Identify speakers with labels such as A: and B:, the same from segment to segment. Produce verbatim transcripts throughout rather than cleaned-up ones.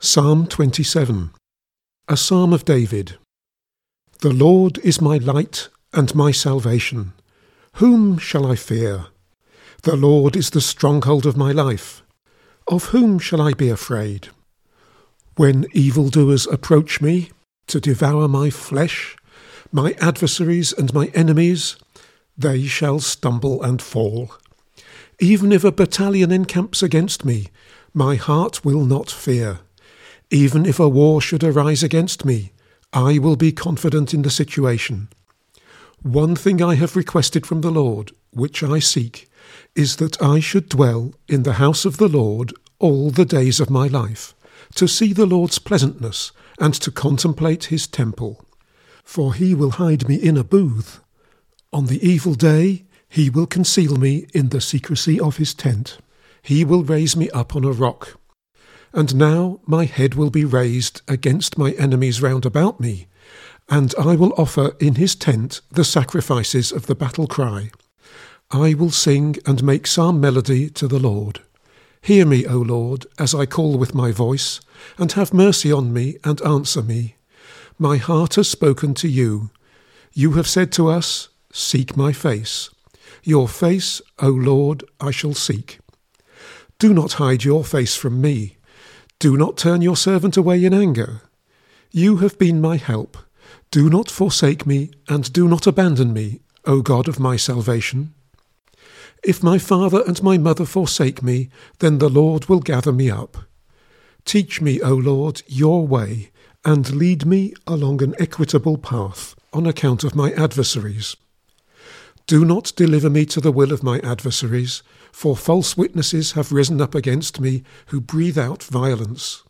A: Psalm twenty-seven. A Psalm of David. The Lord is my light and my salvation. Whom shall I fear? The Lord is the stronghold of my life. Of whom shall I be afraid? When evildoers approach me to devour my flesh, my adversaries and my enemies, they shall stumble and fall. Even if a battalion encamps against me, my heart will not fear. Even if a war should arise against me, I will be confident in the situation. One thing I have requested from the Lord, which I seek, is that I should dwell in the house of the Lord all the days of my life, to see the Lord's pleasantness and to contemplate his temple. For he will hide me in a booth. On the evil day he will conceal me in the secrecy of his tent. He will raise me up on a rock. And now my head will be raised against my enemies round about me, and I will offer in his tent the sacrifices of the battle cry. I will sing and make psalm melody to the Lord. Hear me, O Lord, as I call with my voice, and have mercy on me and answer me. My heart has spoken to you. You have said to us, seek my face. Your face, O Lord, I shall seek. Do not hide your face from me. Do not turn your servant away in anger. You have been my help. Do not forsake me, and do not abandon me, O God of my salvation. If my father and my mother forsake me, then the Lord will gather me up. Teach me, O Lord, your way, and lead me along an equitable path on account of my adversaries. Do not deliver me to the will of my adversaries, for false witnesses have risen up against me who breathe out violence.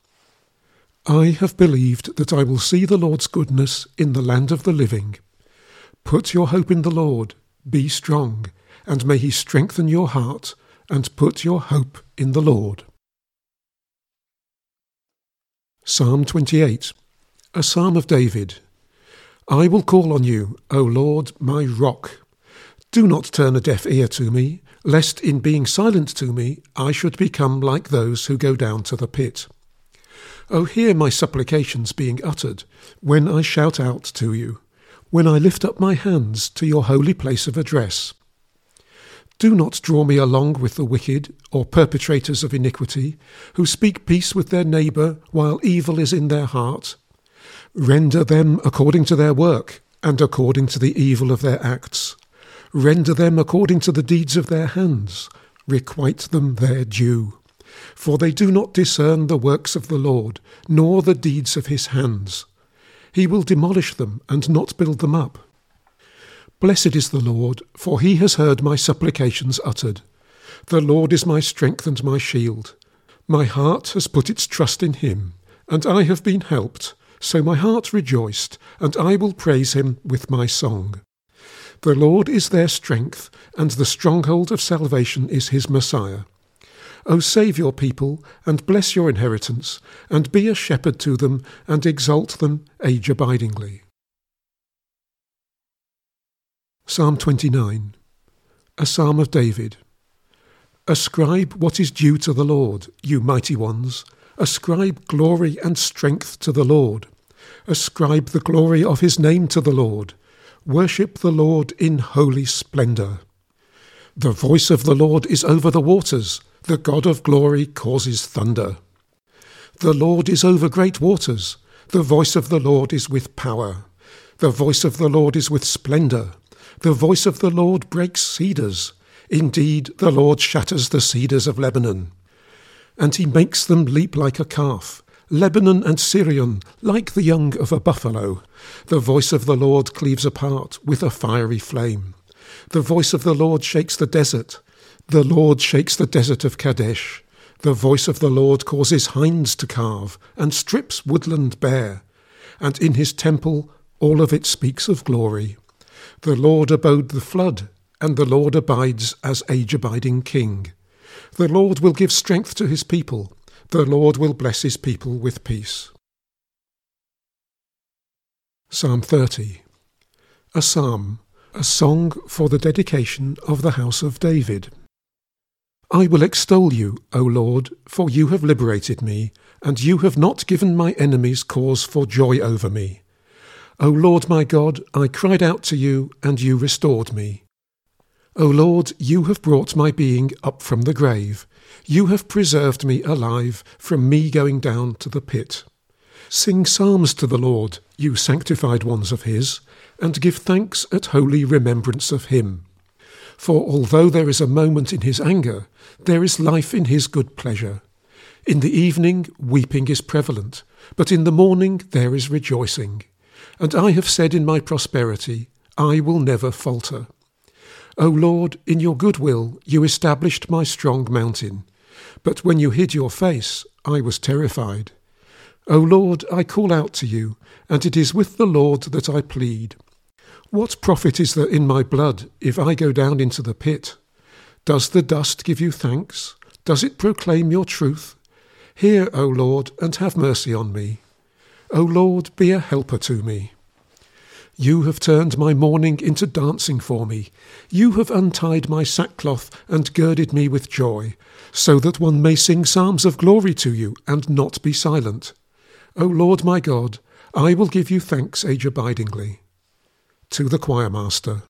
A: I have believed that I will see the Lord's goodness in the land of the living. Put your hope in the Lord, be strong, and may he strengthen your heart, and put your hope in the Lord. Psalm twenty-eight. A Psalm of David. I will call on you, O Lord, my rock. Do not turn a deaf ear to me, lest in being silent to me I should become like those who go down to the pit. O hear my supplications being uttered, when I shout out to you, when I lift up my hands to your holy place of address. Do not draw me along with the wicked, or perpetrators of iniquity, who speak peace with their neighbour while evil is in their heart. Render them according to their work, and according to the evil of their acts. Render them according to the deeds of their hands. Requite them their due. For they do not discern the works of the Lord, nor the deeds of his hands. He will demolish them and not build them up. Blessed is the Lord, for he has heard my supplications uttered. The Lord is my strength and my shield. My heart has put its trust in him, and I have been helped. So my heart rejoiced, and I will praise him with my song. The Lord is their strength, and the stronghold of salvation is his Messiah. O save your people, and bless your inheritance, and be a shepherd to them, and exalt them age-abidingly. Psalm twenty-nine. A Psalm of David. Ascribe what is due to the Lord, you mighty ones. Ascribe glory and strength to the Lord. Ascribe the glory of his name to the Lord. Worship the Lord in holy splendour. The voice of the Lord is over the waters. The God of glory causes thunder. The Lord is over great waters. The voice of the Lord is with power. The voice of the Lord is with splendour. The voice of the Lord breaks cedars. Indeed, the Lord shatters the cedars of Lebanon. And he makes them leap like a calf. Lebanon and Sirion, like the young of a buffalo. The voice of the Lord cleaves apart with a fiery flame. The voice of the Lord shakes the desert. The Lord shakes the desert of Kadesh. The voice of the Lord causes hinds to calve, and strips woodland bare. And in his temple all of it speaks of glory. The Lord abode the flood, and the Lord abides as age-abiding king. The Lord will give strength to his people. The Lord will bless his people with peace. Psalm thirty. A Psalm, a song for the dedication of the house of David. I will extol you, O Lord, for you have liberated me, and you have not given my enemies cause for joy over me. O Lord my God, I cried out to you, and you restored me. O Lord, you have brought my being up from the grave. You have preserved me alive from me going down to the pit. Sing psalms to the Lord, you sanctified ones of his, and give thanks at holy remembrance of him. For although there is a moment in his anger, there is life in his good pleasure. In the evening weeping is prevalent, but in the morning there is rejoicing. And I have said in my prosperity, I will never falter. O Lord, in your goodwill you established my strong mountain. But when you hid your face, I was terrified. O Lord, I call out to you, and it is with the Lord that I plead. What profit is there in my blood if I go down into the pit? Does the dust give you thanks? Does it proclaim your truth? Hear, O Lord, and have mercy on me. O Lord, be a helper to me. You have turned my mourning into dancing for me. You have untied my sackcloth and girded me with joy, so that one may sing psalms of glory to you and not be silent. O Lord my God, I will give you thanks age-abidingly. To the choirmaster.